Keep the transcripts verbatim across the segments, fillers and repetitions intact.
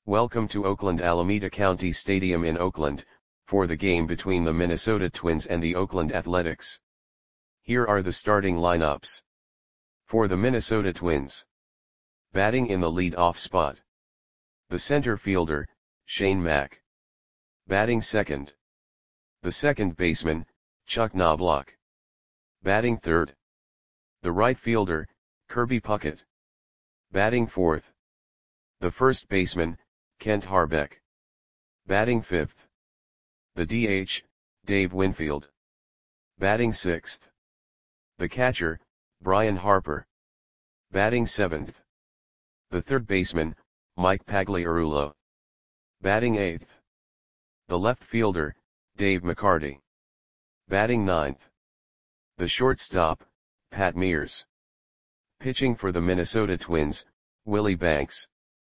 Welcome to Oakland Alameda County Stadium in Oakland, for the game between the Minnesota Twins and the Oakland Athletics. Here are the starting lineups. For the Minnesota Twins. Batting in the lead-off spot. The center fielder, Shane Mack. Batting second. The second baseman, Chuck Knobloch. Batting third. The right fielder, Kirby Puckett. Batting fourth. The first baseman, Kent Hrbek. Batting fifth. The D H, Dave Winfield. Batting sixth. The catcher, Brian Harper. Batting seventh. The third baseman, Mike Pagliarulo. Batting eighth. The left fielder, Dave McCarty. Batting ninth. The shortstop, Pat Mears. Pitching for the Minnesota Twins, Willie Banks.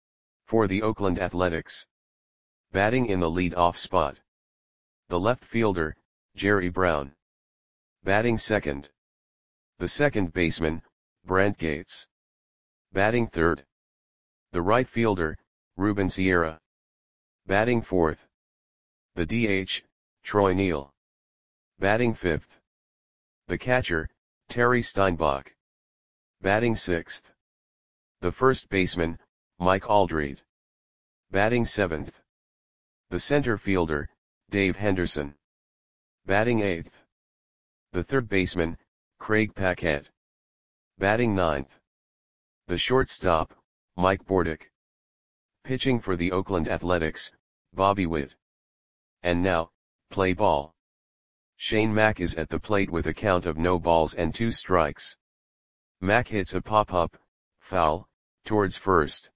For the Oakland Athletics. Batting in the lead-off spot. The left fielder, Jerry Brown. Batting second. The second baseman, Brent Gates. Batting third. The right fielder, Ruben Sierra. Batting fourth. The D H, Troy Neal. Batting fifth. The catcher, Terry Steinbach. Batting sixth. The first baseman, Mike Aldred. Batting seventh. The center fielder, Dave Henderson. Batting eighth. The third baseman, Craig Paquette. Batting ninth. The shortstop, Mike Bordick. Pitching for the Oakland Athletics, Bobby Witt. And now, play ball. Shane Mack is at the plate with a count of no balls and two strikes. Mack hits a pop-up, foul, towards first.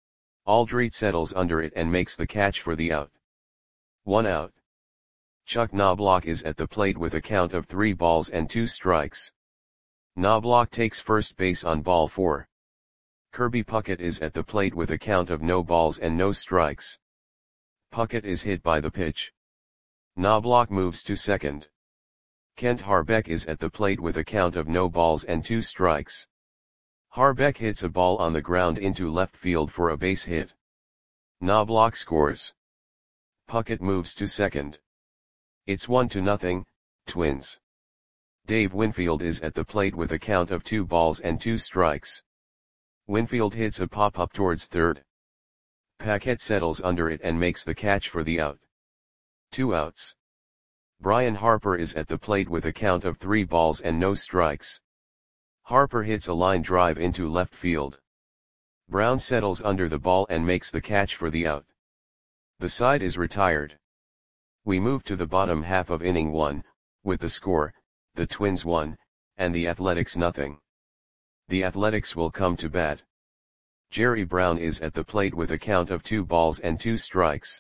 Aldred settles under it and makes the catch for the out. One out. Chuck Knobloch is at the plate with a count of three balls and two strikes. Knobloch takes first base on ball four. Kirby Puckett is at the plate with a count of no balls and no strikes. Puckett is hit by the pitch. Knobloch moves to second. Kent Hrbek is at the plate with a count of no balls and two strikes. Hrbek hits a ball on the ground into left field for a base hit. Knobloch scores. Puckett moves to second. It's one to nothing, Twins. Dave Winfield is at the plate with a count of two balls and two strikes. Winfield hits a pop-up towards third. Paquette settles under it and makes the catch for the out. Two outs. Brian Harper is at the plate with a count of three balls and no strikes. Harper hits a line drive into left field. Brown settles under the ball and makes the catch for the out. The side is retired. We move to the bottom half of inning one, with the score, the Twins one, and the Athletics nothing. The Athletics will come to bat. Jerry Brown is at the plate with a count of two balls and two strikes.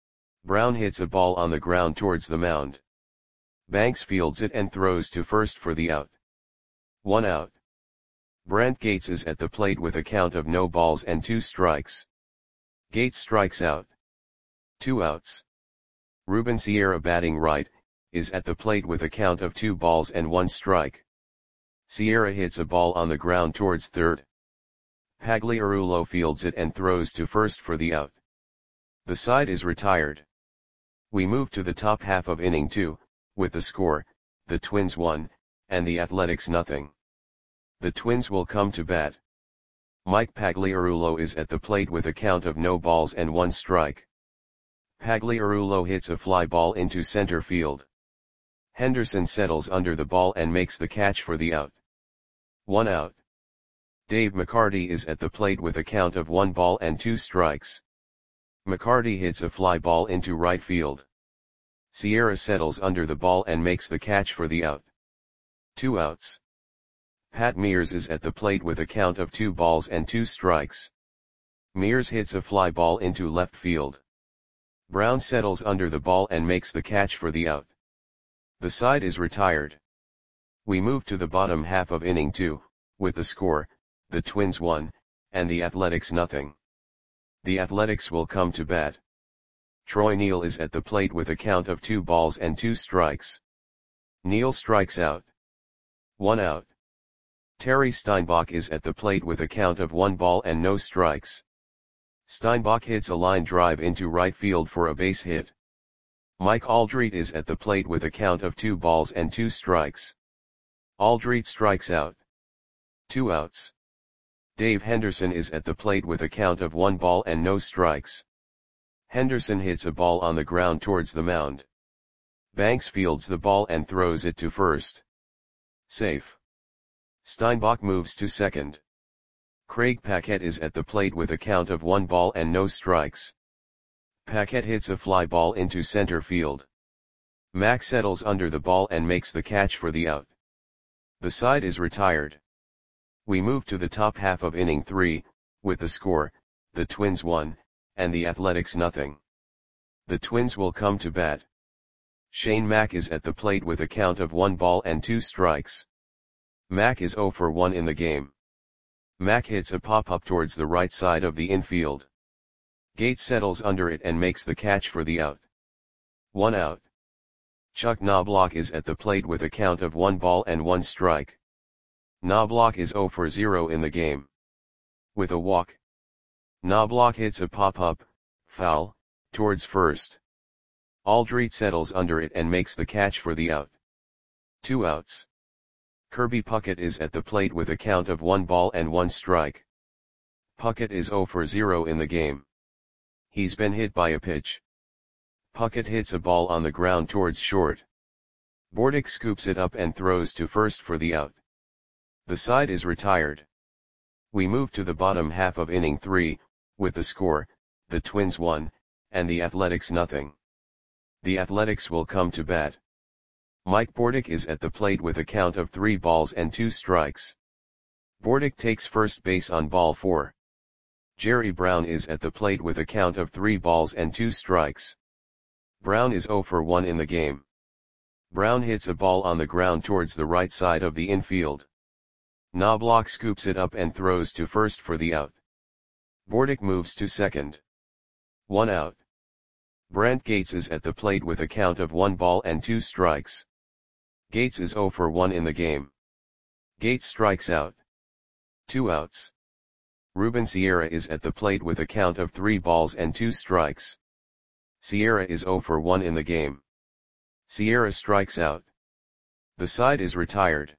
Brown hits a ball on the ground towards the mound. Banks fields it and throws to first for the out. One out. Brent Gates is at the plate with a count of no balls and two strikes. Gates strikes out. Two outs. Ruben Sierra, batting right, is at the plate with a count of two balls and one strike. Sierra hits a ball on the ground towards third. Pagliarulo fields it and throws to first for the out. The side is retired. We move to the top half of inning two, with the score, the Twins one, and the Athletics nothing. The Twins will come to bat. Mike Pagliarulo is at the plate with a count of no balls and one strike. Pagliarulo hits a fly ball into center field. Henderson settles under the ball and makes the catch for the out. One out. Dave McCarty is at the plate with a count of one ball and two strikes. McCarty hits a fly ball into right field. Sierra settles under the ball and makes the catch for the out. Two outs. Pat Mears is at the plate with a count of two balls and two strikes. Mears hits a fly ball into left field. Brown settles under the ball and makes the catch for the out. The side is retired. We move to the bottom half of inning two, with the score, the Twins one, and the Athletics nothing. The Athletics will come to bat. Troy Neal is at the plate with a count of two balls and two strikes. Neal strikes out. One out. Terry Steinbach is at the plate with a count of one ball and no strikes. Steinbach hits a line drive into right field for a base hit. Mike Aldrete is at the plate with a count of two balls and two strikes. Aldrete strikes out. Two outs. Dave Henderson is at the plate with a count of one ball and no strikes. Henderson hits a ball on the ground towards the mound. Banks fields the ball and throws it to first. Safe. Steinbach moves to second. Craig Paquette is at the plate with a count of one ball and no strikes. Paquette hits a fly ball into center field. Mack settles under the ball and makes the catch for the out. The side is retired. We move to the top half of inning three, with the score, the Twins one, and the Athletics nothing. The Twins will come to bat. Shane Mack is at the plate with a count of one ball and two strikes. Mack is oh for one in the game. Mack hits a pop-up towards the right side of the infield. Gates settles under it and makes the catch for the out. One out. Chuck Knobloch is at the plate with a count of one ball and one strike. Knobloch is oh for zero in the game. With a walk. Knobloch hits a pop-up, foul, towards first. Aldrete settles under it and makes the catch for the out. Two outs. Kirby Puckett is at the plate with a count of one ball and one strike. Puckett is oh for zero in the game. He's been hit by a pitch. Puckett hits a ball on the ground towards short. Bordick scoops it up and throws to first for the out. The side is retired. We move to the bottom half of inning three, with the score, the Twins one, and the Athletics nothing. The Athletics will come to bat. Mike Bordick is at the plate with a count of three balls and two strikes. Bordick takes first base on ball four. Jerry Brown is at the plate with a count of three balls and two strikes. Brown is oh for one in the game. Brown hits a ball on the ground towards the right side of the infield. Knobloch scoops it up and throws to first for the out. Bordick moves to second. One out. Brent Gates is at the plate with a count of one ball and two strikes. Gates is oh for one in the game. Gates strikes out. Two outs. Ruben Sierra is at the plate with a count of three balls and two strikes. Sierra is oh for one in the game. Sierra strikes out. The side is retired.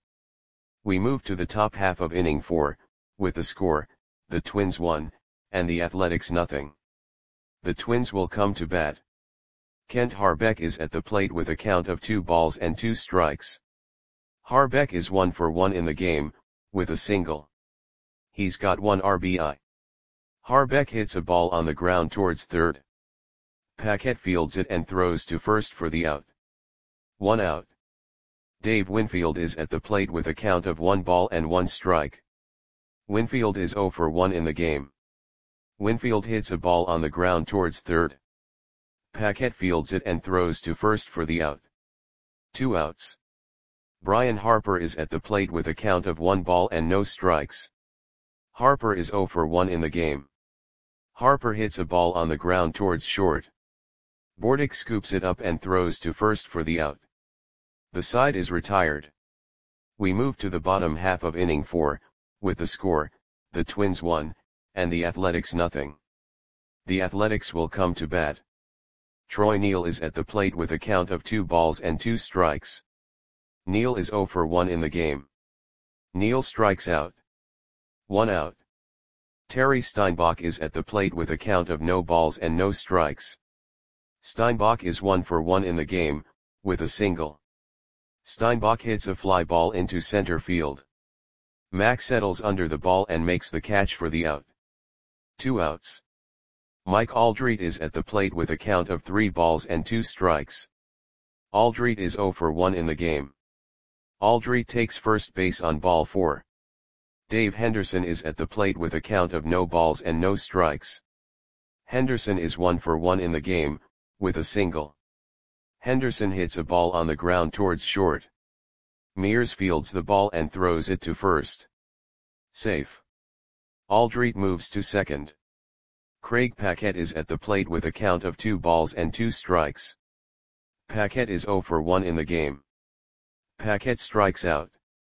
We move to the top half of inning four, with the score, the Twins one, and the Athletics nothing. The Twins will come to bat. Kent Harbeck is at the plate with a count of two balls and two strikes. Harbeck is one for one in the game, with a single. He's got one R B I. Harbeck hits a ball on the ground towards third. Paquette fields it and throws to first for the out. One out. Dave Winfield is at the plate with a count of one ball and one strike. Winfield is oh for one in the game. Winfield hits a ball on the ground towards third. Paquette fields it and throws to first for the out. Two outs. Brian Harper is at the plate with a count of one ball and no strikes. Harper is oh for one in the game. Harper hits a ball on the ground towards short. Bordick scoops it up and throws to first for the out. The side is retired. We move to the bottom half of inning four, with the score, the Twins one, and the Athletics nothing. The Athletics will come to bat. Troy Neal is at the plate with a count of two balls and two strikes. Neal is oh for one in the game. Neal strikes out. One out. Terry Steinbach is at the plate with a count of no balls and no strikes. Steinbach is one for one in the game, with a single. Steinbach hits a fly ball into center field. Mack settles under the ball and makes the catch for the out. Two outs. Mike Aldrete is at the plate with a count of three balls and two strikes. Aldrete is oh for one in the game. Aldrete takes first base on ball four. Dave Henderson is at the plate with a count of no balls and no strikes. Henderson is one for one in the game, with a single. Henderson hits a ball on the ground towards short. Mears fields the ball and throws it to first. Safe. Aldrete moves to second. Craig Paquette is at the plate with a count of two balls and two strikes. Paquette is oh for one in the game. Paquette strikes out.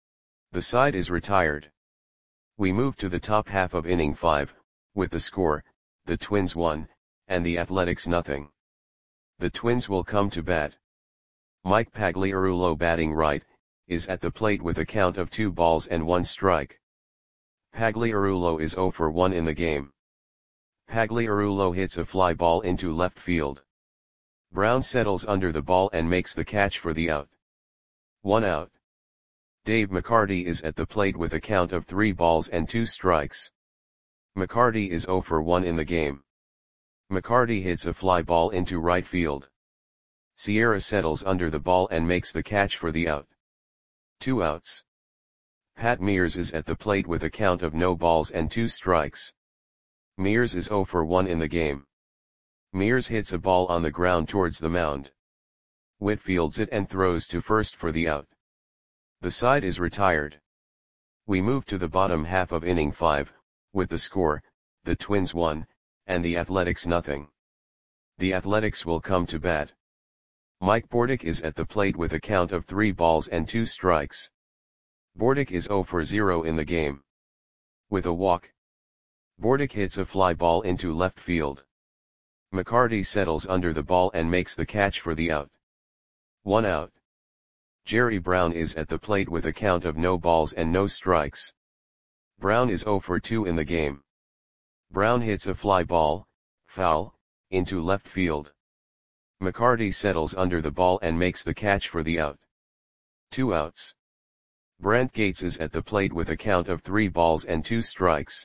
The side is retired. We move to the top half of inning five, with the score, the Twins one, and the Athletics nothing. The Twins will come to bat. Mike Pagliarulo batting right, is at the plate with a count of two balls and one strike. Pagliarulo is zero for one in the game. Pagliarulo hits a fly ball into left field. Brown settles under the ball and makes the catch for the out. One out. Dave McCarty is at the plate with a count of three balls and two strikes. McCarty is zero for one in the game. McCarty hits a fly ball into right field. Sierra settles under the ball and makes the catch for the out. Two outs. Pat Mears is at the plate with a count of no balls and two strikes. Mears is zero for one in the game. Mears hits a ball on the ground towards the mound. Witt fields it and throws to first for the out. The side is retired. We move to the bottom half of inning five, with the score, the Twins one, and the Athletics nothing. The Athletics will come to bat. Mike Bordick is at the plate with a count of three balls and two strikes. Bordick is zero for zero in the game. With a walk, Bordick hits a fly ball into left field. McCarty settles under the ball and makes the catch for the out. One out. Jerry Brown is at the plate with a count of no balls and no strikes. Brown is zero for two in the game. Brown hits a fly ball, foul, into left field. McCarty settles under the ball and makes the catch for the out. Two outs. Brent Gates is at the plate with a count of three balls and two strikes.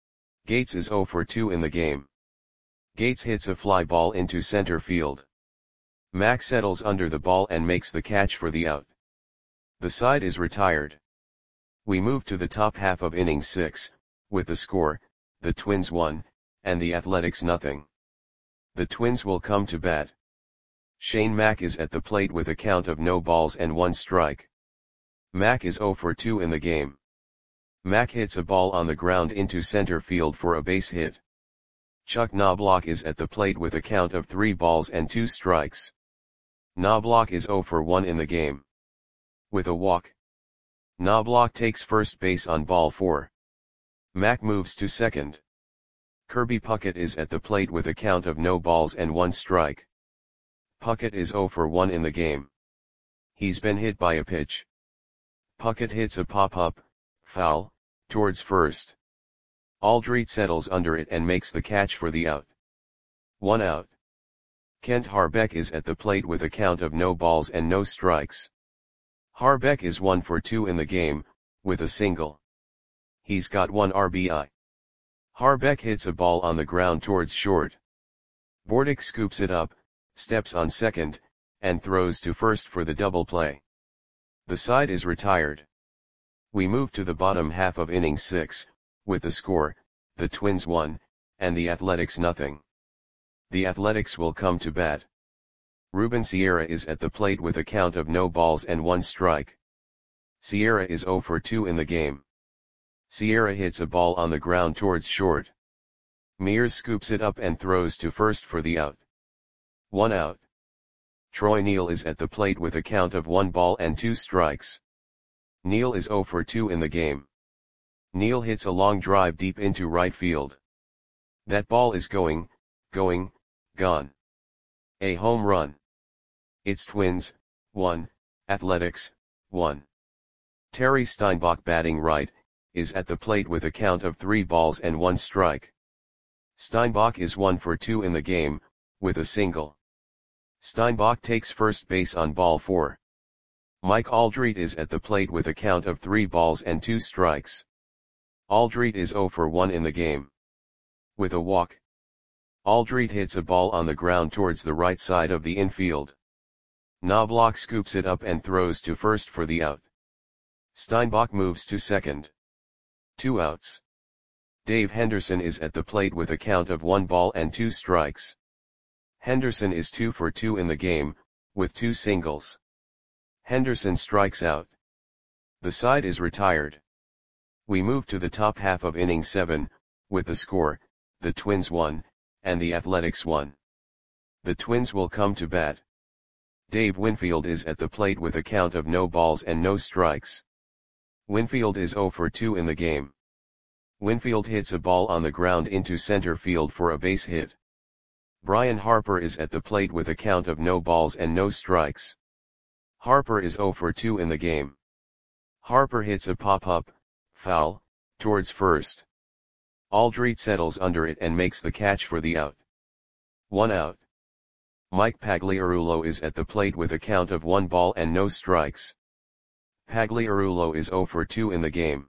Gates is zero for two in the game. Gates hits a fly ball into center field. Mack settles under the ball and makes the catch for the out. The side is retired. We move to the top half of inning six, with the score, the Twins one, and the Athletics nothing. The Twins will come to bat. Shane Mack is at the plate with a count of no balls and one strike. Mack is zero for two in the game. Mack hits a ball on the ground into center field for a base hit. Chuck Knobloch is at the plate with a count of three balls and two strikes. Knobloch is zero for one in the game. With a walk, Knobloch takes first base on ball four. Mack moves to second. Kirby Puckett is at the plate with a count of no balls and one strike. Puckett is zero for one in the game. He's been hit by a pitch. Puckett hits a pop-up, foul, towards first. Aldrete settles under it and makes the catch for the out. One out. Kent Harbeck is at the plate with a count of no balls and no strikes. Harbeck is one for two in the game, with a single. He's got one R B I. Harbeck hits a ball on the ground towards short. Bordick scoops it up, steps on second, and throws to first for the double play. The side is retired. We move to the bottom half of inning six, with the score, the Twins one, and the Athletics nothing. The Athletics will come to bat. Ruben Sierra is at the plate with a count of no balls and one strike. Sierra is zero for two in the game. Sierra hits a ball on the ground towards short. Mears scoops it up and throws to first for the out. One out. Troy Neal is at the plate with a count of one ball and two strikes. Neal is zero for two in the game. Neal hits a long drive deep into right field. That ball is going, going, gone. A home run. It's Twins, one, Athletics, one. Terry Steinbach batting right, is at the plate with a count of three balls and one strike. Steinbach is one for two in the game, with a single. Steinbach takes first base on ball four. Mike Aldrete is at the plate with a count of three balls and two strikes. Aldrete is zero for one in the game. With a walk, Aldrete hits a ball on the ground towards the right side of the infield. Knobloch scoops it up and throws to first for the out. Steinbach moves to second. Two outs. Dave Henderson is at the plate with a count of one ball and two strikes. Henderson is two for two in the game, with two singles. Henderson strikes out. The side is retired. We move to the top half of inning seven, with the score, the Twins one, and the Athletics one. The Twins will come to bat. Dave Winfield is at the plate with a count of no balls and no strikes. Winfield is zero for two in the game. Winfield hits a ball on the ground into center field for a base hit. Brian Harper is at the plate with a count of no balls and no strikes. Harper is zero for two in the game. Harper hits a pop-up, foul, towards first. Aldrete settles under it and makes the catch for the out. One out. Mike Pagliarulo is at the plate with a count of one ball and no strikes. Pagliarulo is zero for two in the game.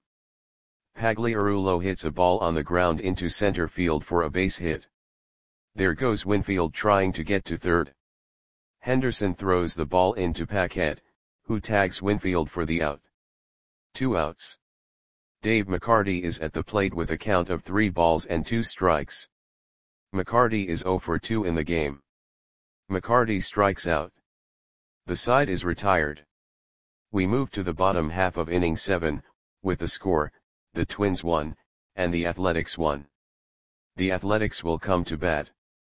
Pagliarulo hits a ball on the ground into center field for a base hit. There goes Winfield trying to get to third. Henderson throws the ball into Paquette, who tags Winfield for the out. Two outs. Dave McCarty is at the plate with a count of three balls and two strikes. McCarty is zero for two in the game. McCarty strikes out. The side is retired. We move to the bottom half of inning seven, with the score, the Twins won, and the Athletics won. The Athletics will come to bat.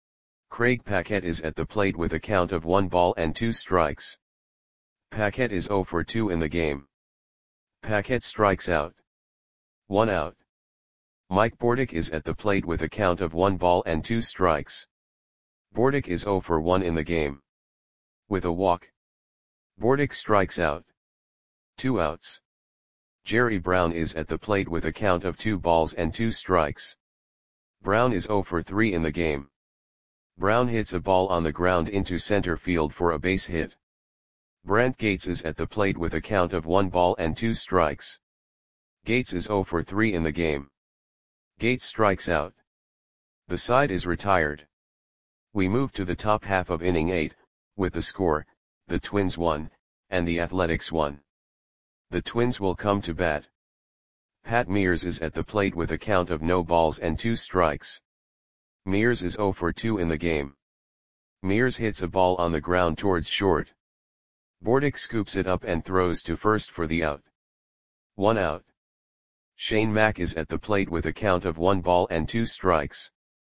Craig Paquette is at the plate with a count of one ball and two strikes. Paquette is zero for two in the game. Paquette strikes out. One out. Mike Bordick is at the plate with a count of one ball and two strikes. Bordick is zero for one in the game. With a walk. Bordick strikes out. Two outs. Jerry Brown is at the plate with a count of two balls and two strikes. Brown is zero for three in the game. Brown hits a ball on the ground into center field for a base hit. Brent Gates is at the plate with a count of one ball and two strikes. Gates is zero for three in the game. Gates strikes out. The side is retired. We move to the top half of inning eight, with the score, the Twins won, and the Athletics won. The Twins will come to bat. Pat Mears is at the plate with a count of no balls and two strikes. Mears is zero for two in the game. Mears hits a ball on the ground towards short. Bordick scoops it up and throws to first for the out. One out. Shane Mack is at the plate with a count of one ball and two strikes.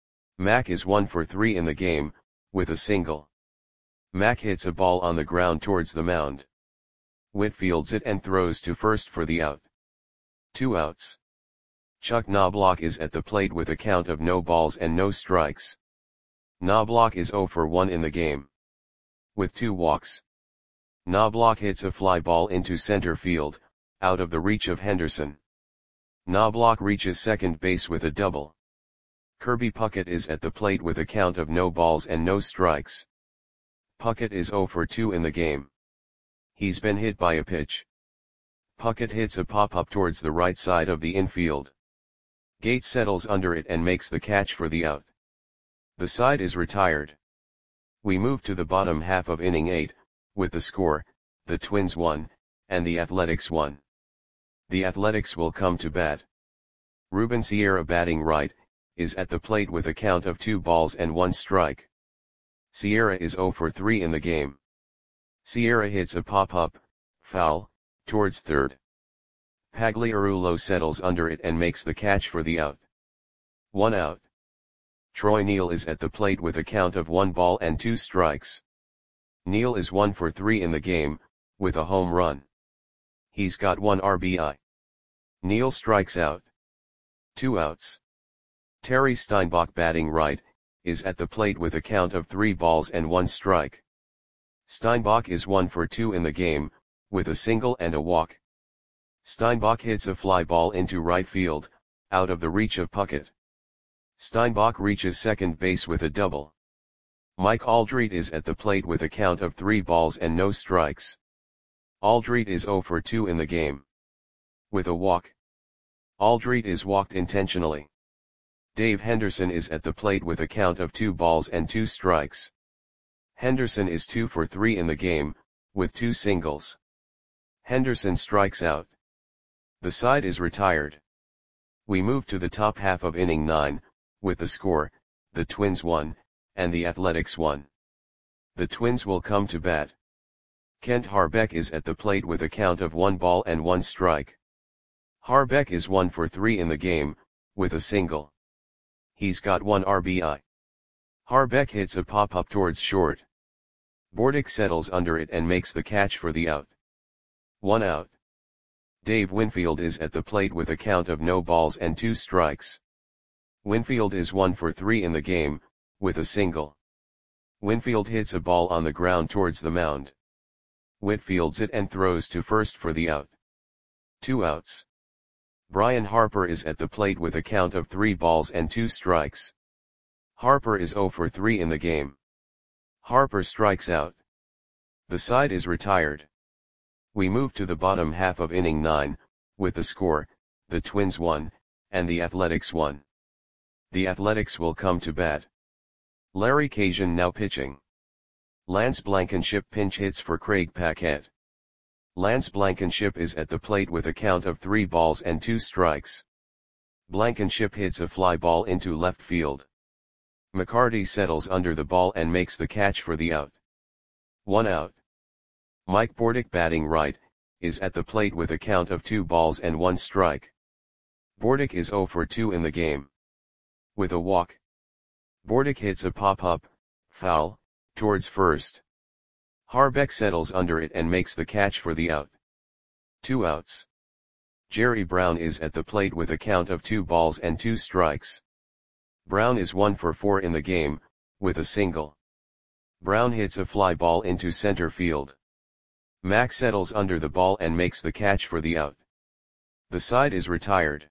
Mack is one for three in the game, with a single. Mack hits a ball on the ground towards the mound. Whitfields it and throws to first for the out. Two outs. Chuck Knobloch is at the plate with a count of no balls and no strikes. Knobloch is zero for one in the game. With two walks. Knobloch hits a fly ball into center field, out of the reach of Henderson. Knobloch reaches second base with a double. Kirby Puckett is at the plate with a count of no balls and no strikes. Puckett is zero for two in the game. He's been hit by a pitch. Puckett hits a pop-up towards the right side of the infield. Gates settles under it and makes the catch for the out. The side is retired. We move to the bottom half of inning eight, with the score, the Twins won, and the Athletics won. The Athletics will come to bat. Ruben Sierra, batting right, is at the plate with a count of two balls and one strike. Sierra is zero for three in the game. Sierra hits a pop-up, foul, towards third. Pagliarulo settles under it and makes the catch for the out. One out. Troy Neal is at the plate with a count of one ball and two strikes. Neal is one for three in the game, with a home run. He's got one R B I. Neal strikes out. Two outs. Terry Steinbach, batting right, is at the plate with a count of three balls and one strike. Steinbach is one for two in the game, with a single and a walk. Steinbach hits a fly ball into right field, out of the reach of Puckett. Steinbach reaches second base with a double. Mike Aldrete is at the plate with a count of three balls and no strikes. Aldrete is zero for two in the game. With a walk. Aldrete is walked intentionally. Dave Henderson is at the plate with a count of two balls and two strikes. Henderson is two for three in the game, with two singles. Henderson strikes out. The side is retired. We move to the top half of inning nine, with the score, the Twins won, and the Athletics won. The Twins will come to bat. Kent Harbeck is at the plate with a count of one ball and one strike. Harbeck is one for three in the game, with a single. He's got one R B I. Harbeck hits a pop-up towards short. Bordick settles under it and makes the catch for the out. One out. Dave Winfield is at the plate with a count of no balls and two strikes. Winfield is one for three in the game, with a single. Winfield hits a ball on the ground towards the mound. Witt fields it and throws to first for the out. Two outs. Brian Harper is at the plate with a count of three balls and two strikes. Harper is zero for three in the game. Harper strikes out. The side is retired. We move to the bottom half of inning nine, with the score, the Twins one, and the Athletics one. The Athletics will come to bat. Larry Cajuan now pitching. Lance Blankenship pinch hits for Craig Paquette. Lance Blankenship is at the plate with a count of three balls and two strikes. Blankenship hits a fly ball into left field. McCarty settles under the ball and makes the catch for the out. One out. Mike Bordick, batting right, is at the plate with a count of two balls and one strike. Bordick is zero for two in the game. With a walk. Bordick hits a pop-up, foul, towards first. Harbeck settles under it and makes the catch for the out. Two outs. Jerry Brown is at the plate with a count of two balls and two strikes. Brown is one for four in the game, with a single. Brown hits a fly ball into center field. Mack settles under the ball and makes the catch for the out. The side is retired.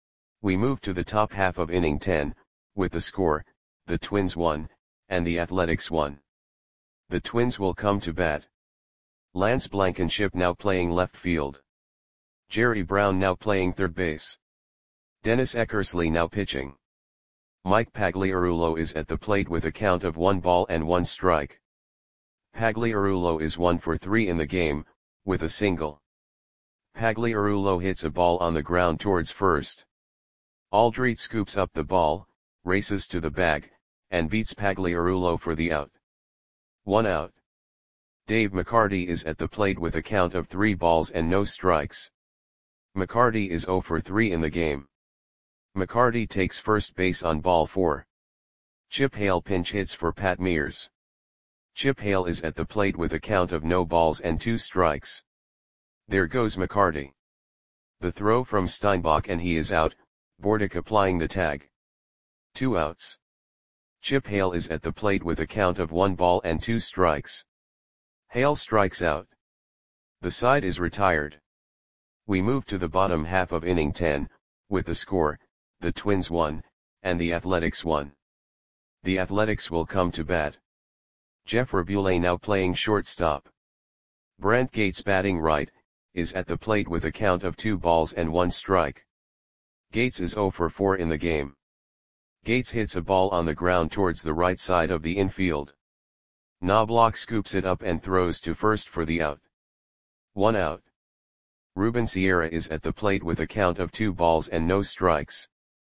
We move to the top half of inning ten, with the score, the Twins one, and the Athletics one. The Twins will come to bat. Lance Blankenship now playing left field. Jerry Brown now playing third base. Dennis Eckersley now pitching. Mike Pagliarulo is at the plate with a count of one ball and one strike. Pagliarulo is one for three in the game, with a single. Pagliarulo hits a ball on the ground towards first. Aldrete scoops up the ball, races to the bag, and beats Pagliarulo for the out. One out. Dave McCarty is at the plate with a count of three balls and no strikes. McCarty is zero for three in the game. McCarty takes first base on ball four. Chip Hale pinch hits for Pat Mears. Chip Hale is at the plate with a count of no balls and two strikes. There goes McCarty. The throw from Steinbach and he is out, Bordick applying the tag. Two outs. Chip Hale is at the plate with a count of one ball and two strikes. Hale strikes out. The side is retired. We move to the bottom half of inning ten, with the score, the Twins one, and the Athletics one. The Athletics will come to bat. Jeff Rabule now playing shortstop. Brent Gates, batting right, is at the plate with a count of two balls and one strike. Gates is zero for four in the game. Gates hits a ball on the ground towards the right side of the infield. Knobloch scoops it up and throws to first for the out. One out. Ruben Sierra is at the plate with a count of two balls and no strikes.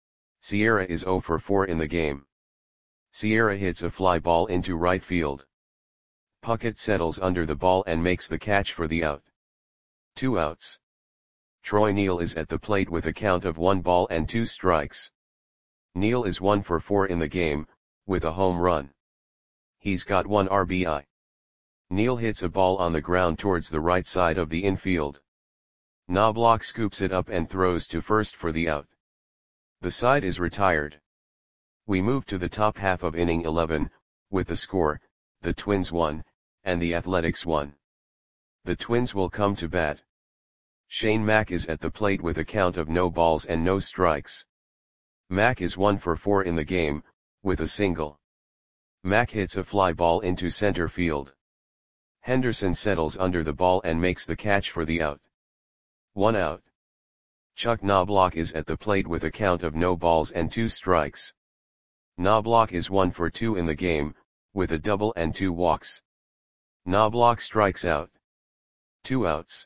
Sierra is zero for four in the game. Sierra hits a fly ball into right field. Puckett settles under the ball and makes the catch for the out. Two outs. Troy Neal is at the plate with a count of one ball and two strikes. Neal is one for four in the game, with a home run. He's got one R B I. Neal hits a ball on the ground towards the right side of the infield. Knobloch scoops it up and throws to first for the out. The side is retired. We move to the top half of inning eleven, with the score, the Twins one, and the Athletics one. The Twins will come to bat. Shane Mack is at the plate with a count of no balls and no strikes. Mack is one for four in the game, with a single. Mack hits a fly ball into center field. Henderson settles under the ball and makes the catch for the out. One out. Chuck Knobloch is at the plate with a count of no balls and two strikes. Knobloch is one for two in the game, with a double and two walks. Knobloch strikes out. Two outs.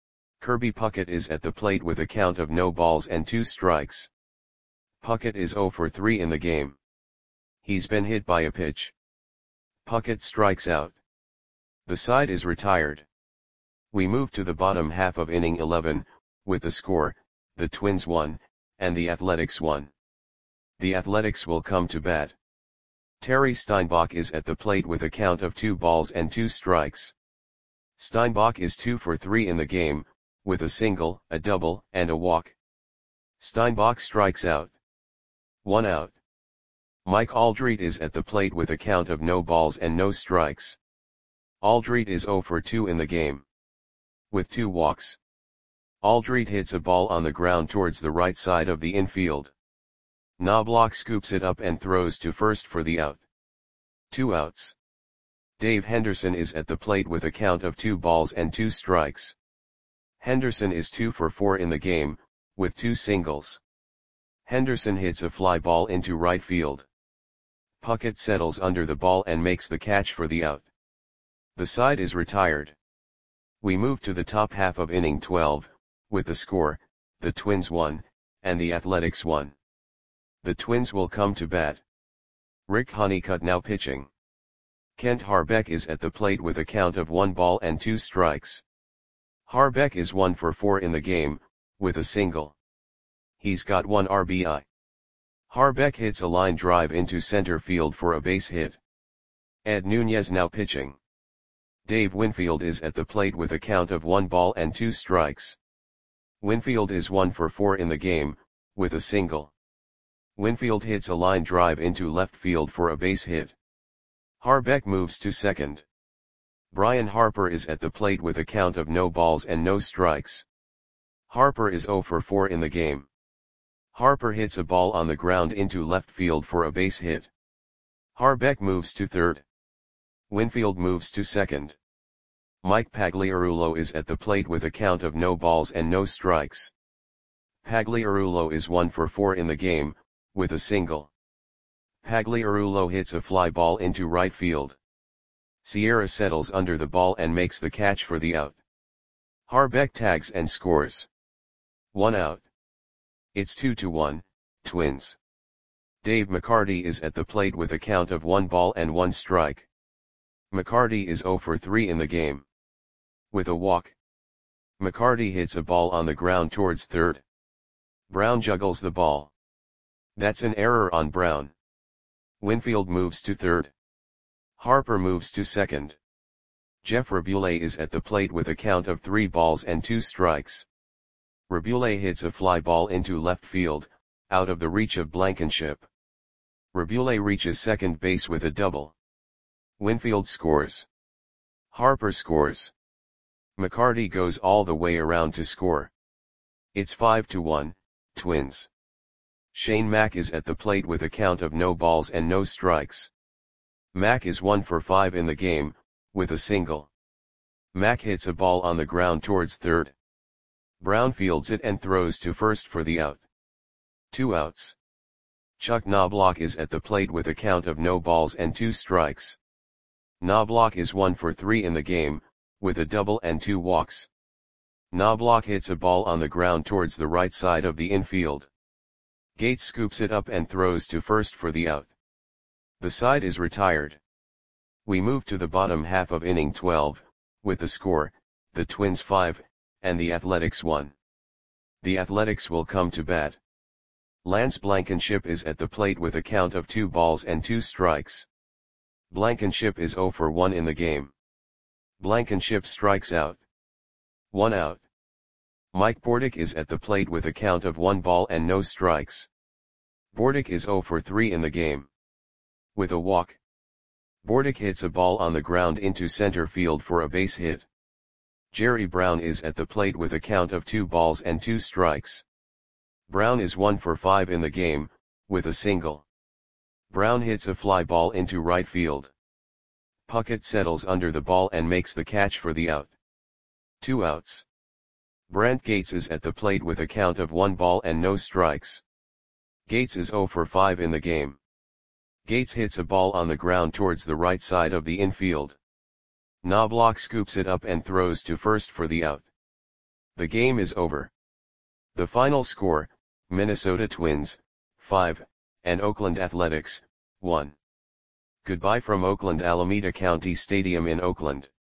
Kirby Puckett is at the plate with a count of no balls and two strikes. Puckett is zero for three in the game. He's been hit by a pitch. Puckett strikes out. The side is retired. We move to the bottom half of inning eleven, with the score, the Twins one, and the Athletics one. The Athletics will come to bat. Terry Steinbach is at the plate with a count of two balls and two strikes. Steinbach is two for three in the game, with a single, a double, and a walk. Steinbach strikes out. One out. Mike Aldrete is at the plate with a count of no balls and no strikes. Aldrete is zero for two in the game. With two walks. Aldrete hits a ball on the ground towards the right side of the infield. Knobloch scoops it up and throws to first for the out. Two outs. Dave Henderson is at the plate with a count of two balls and two strikes. Henderson is two for four in the game, with two singles. Henderson hits a fly ball into right field. Puckett settles under the ball and makes the catch for the out. The side is retired. We move to the top half of inning twelve, with the score, the Twins one, and the Athletics one. The Twins will come to bat. Rick Honeycutt now pitching. Kent Harbeck is at the plate with a count of one ball and two strikes. Harbeck is one for four in the game, with a single. He's got one R B I. Harbeck hits a line drive into center field for a base hit. Ed Nunez now pitching. Dave Winfield is at the plate with a count of one ball and two strikes. Winfield is one for four in the game, with a single. Winfield hits a line drive into left field for a base hit. Harbeck moves to second. Brian Harper is at the plate with a count of no balls and no strikes. Harper is zero for four in the game. Harper hits a ball on the ground into left field for a base hit. Harbeck moves to third. Winfield moves to second. Mike Pagliarulo is at the plate with a count of no balls and no strikes. Pagliarulo is one for four in the game, with a single. Pagliarulo hits a fly ball into right field. Sierra settles under the ball and makes the catch for the out. Harbeck tags and scores. One out. It's two to one, Twins. Dave McCarty is at the plate with a count of one ball and one strike. McCarty is zero for three in the game. With a walk. McCarty hits a ball on the ground towards third. Brown juggles the ball. That's an error on Brown. Winfield moves to third. Harper moves to second. Jeff Rabule is at the plate with a count of three balls and two strikes. Rabule hits a fly ball into left field, out of the reach of Blankenship. Rabule reaches second base with a double. Winfield scores. Harper scores. McCarty goes all the way around to score. It's five to one, Twins. Shane Mack is at the plate with a count of no balls and no strikes. Mack is one for five in the game, with a single. Mack hits a ball on the ground towards third. Brown fields it and throws to first for the out. Two outs. Chuck Knobloch is at the plate with a count of no balls and two strikes. Knobloch is one for three in the game, with a double and two walks. Knobloch hits a ball on the ground towards the right side of the infield. Gates scoops it up and throws to first for the out. The side is retired. We move to the bottom half of inning twelve, with the score, the Twins five, and the Athletics one. The Athletics will come to bat. Lance Blankenship is at the plate with a count of two balls and two strikes. Blankenship is zero for one in the game. Blankenship strikes out. One out. Mike Bordick is at the plate with a count of one ball and no strikes. Bordick is zero for three in the game. With a walk. Bordick hits a ball on the ground into center field for a base hit. Jerry Brown is at the plate with a count of two balls and two strikes. Brown is one for five in the game, with a single. Brown hits a fly ball into right field. Puckett settles under the ball and makes the catch for the out. Two outs. Brent Gates is at the plate with a count of one ball and no strikes. Gates is zero for five in the game. Gates hits a ball on the ground towards the right side of the infield. Knobloch scoops it up and throws to first for the out. The game is over. The final score, Minnesota Twins, five, and Oakland Athletics, one. Goodbye from Oakland Alameda County Stadium in Oakland.